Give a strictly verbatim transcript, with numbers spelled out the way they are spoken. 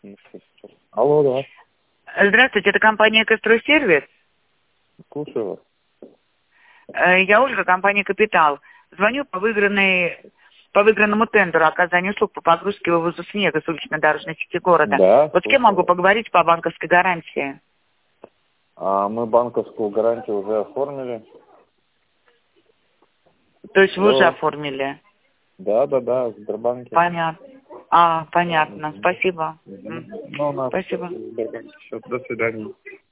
Алло, да. Здравствуйте, это компания «Экостройсервис». Слушаю вас. Э, Я Ольга, компания «Капитал». Звоню по выигранной, по выигранному тендеру оказания услуг по погрузке и вывозу снега с улично-дорожной сети города. Да, Вот с кем слушаю могу вас. поговорить по банковской гарантии? А мы банковскую гарантию уже оформили. То есть вы уже Алло. оформили? Да, да, да, в Сбербанке. Понятно. А, понятно. Мгм. Спасибо. Мгм. М. Ну, у нас Спасибо. в Сбербанке счет. До свидания.